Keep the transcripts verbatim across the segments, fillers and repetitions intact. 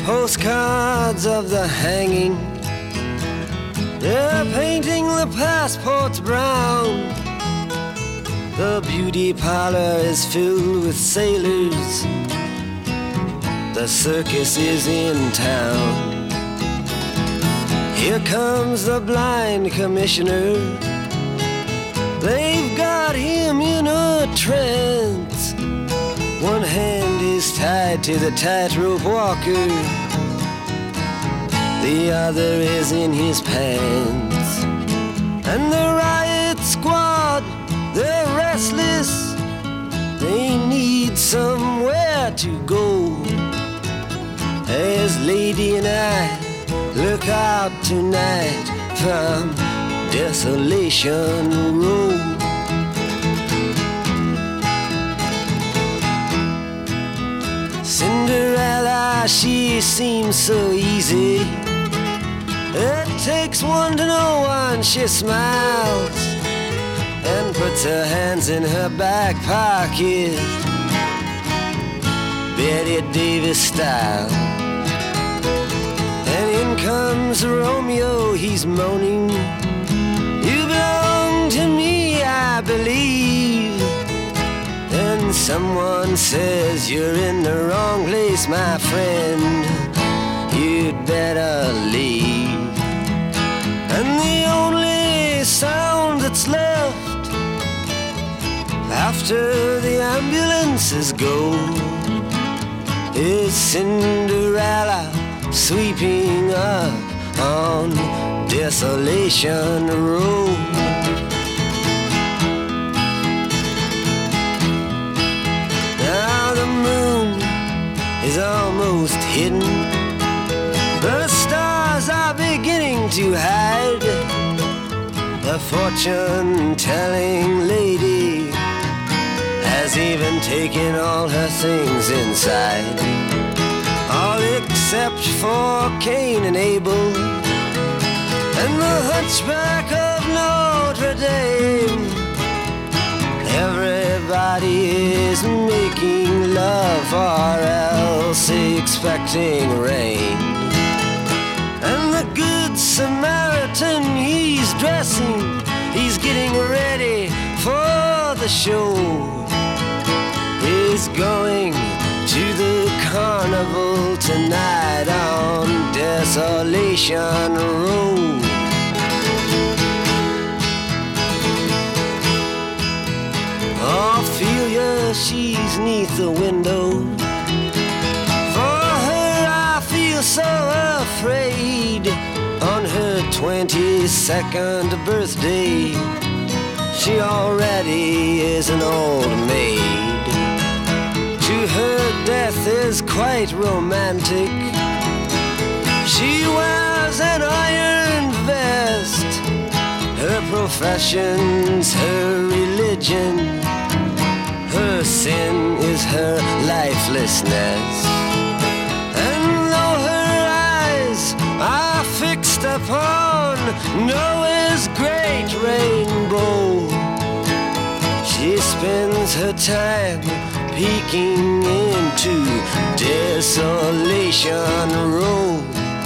postcards of the hanging. They're painting the passports brown. The beauty parlor is filled with sailors. The circus is in town. Here comes the blind commissioner. They've got him in a trance. One hand is tied to the tightrope walker. The other is in his pants. And the riot squad, they're restless. They need somewhere to go. As Lady and I look out tonight from Desolation Row. Cinderella, she seems so easy. It takes one to know one. She smiles and puts her hands in her back pocket, Betty Davis style. And in comes Romeo, he's moaning, you belong to me, I believe. Then someone says, you're in the wrong place, my friend, you'd better leave. And the only sound that's left after the ambulances go is Cinderella sweeping up on Desolation Road. Now the moon is almost hidden. The stars are beginning to hide. The fortune-telling lady has even taken all her things inside, all except for Cain and Abel and the hunchback of Notre Dame. Everybody is making love or else expecting rain. And the good Samaritan, he's dressing, he's getting ready for the show. He's going to the carnival tonight on Desolation Road. Ophelia, she's neath the window. For her I feel so afraid. On her twenty-second birthday, she already is an old maid. To her death is quite romantic. She wears an iron vest. Her profession's her religion. Her sin is her lifelessness. And though her eyes are fixed upon Noah's great rainbow, she spends her time peeking into Desolation Row.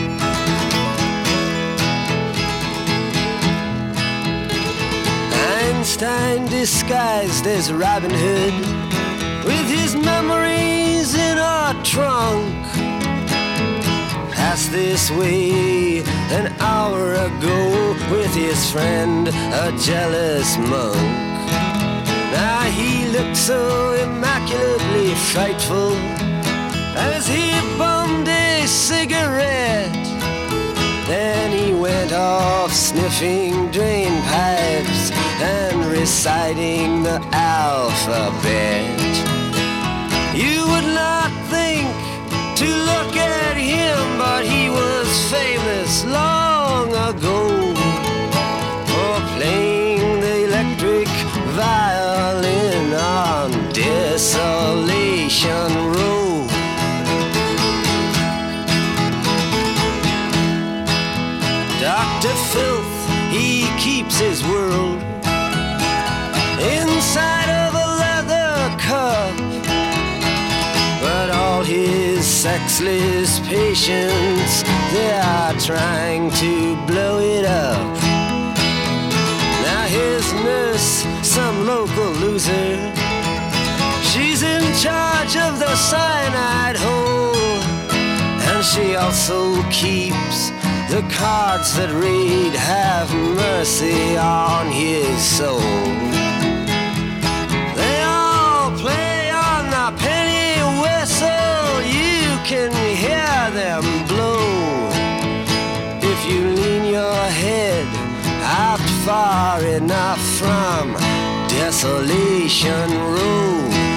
Einstein disguised as Robin Hood, with his memories in our trunk, passed this way an hour ago with his friend, a jealous monk. Now he looked so immaculately frightful as he bummed a cigarette. Then he went off sniffing drain pipes and reciting the alphabet. You would not think to look at him, but he was famous long ago for playing the electric violin on Desolation Road. Doctor Filth, he keeps his world inside of a leather cup, but all his sexless patients, they are trying to blow it up. Now his nurse, some local loser, she's in charge of the cyanide hole, and she also keeps the cards that read, have mercy on his soul. They all play on the penny whistle, you can hear them blow. If you lean your head out far enough from Desolation Row.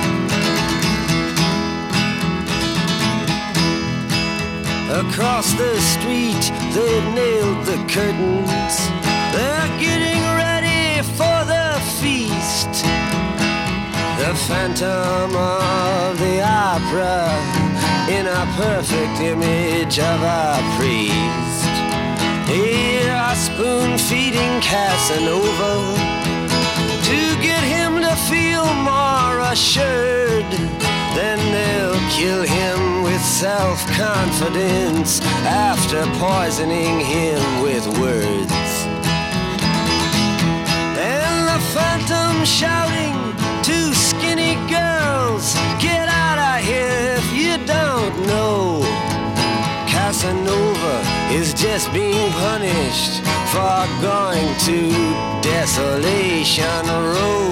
Across the street, they've nailed the curtains. They're getting ready for the feast. The Phantom of the Opera in a perfect image of a priest. Here are spoon-feeding Casanova to get him to feel more assured. Then they'll kill him with self-confidence after poisoning him with words. And the Phantom shouting to skinny girls, get out of here if you don't know. Casanova is just being punished for going to Desolation Row.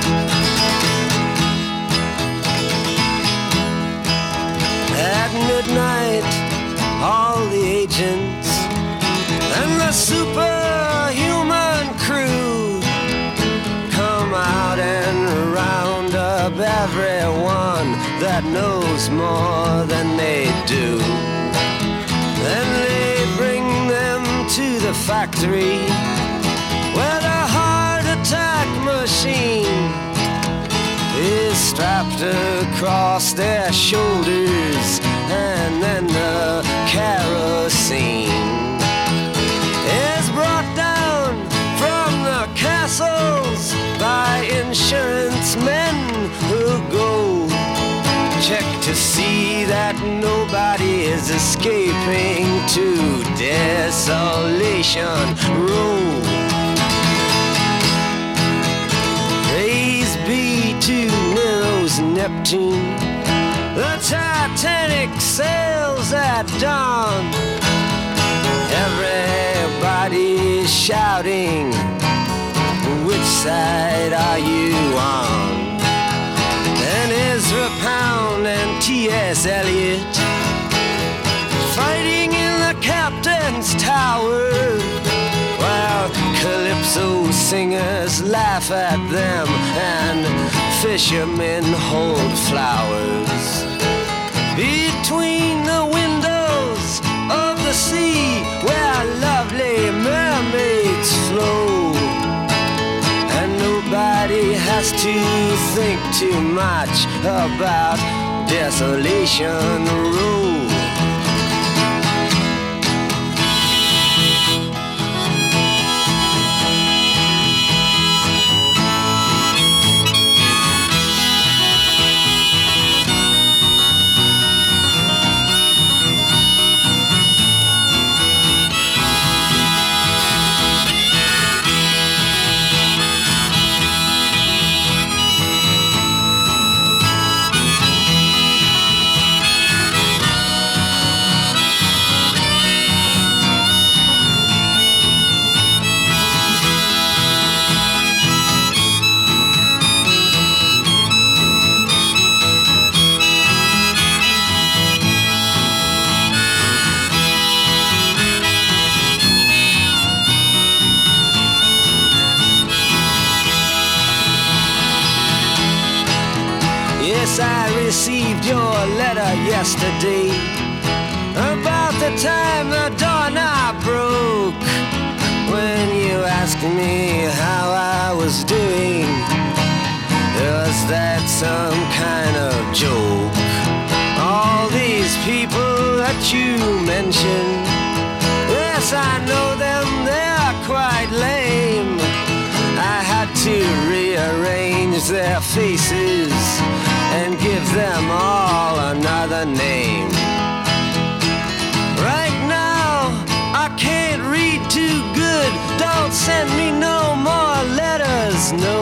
At midnight, all the agents and the superhuman crew come out and round up everyone that knows more than they do. Then they bring them to the factory where the heart attack machine is strapped across their shoulders, and then the kerosene is brought down from the castles by insurance men who go check to see that nobody is escaping to Desolation Row. Praise be to Nero's Neptune, the Titanic sails at dawn. Everybody's shouting, which side are you on? And Ezra Pound and T S Eliot fighting in the captain's tower, while calypso singers laugh at them and fishermen hold flowers. Between the windows of the sea where lovely mermaids flow, and nobody has to think too much about Desolation Row. Yes, I received your letter yesterday about the time the doorknob broke. When you asked me how I was doing, was that some kind of joke? All these people that you mentioned, yes, I know them, they're quite lame. I had to rearrange their faces and give them all another name. too good. Don't send me no more letters, no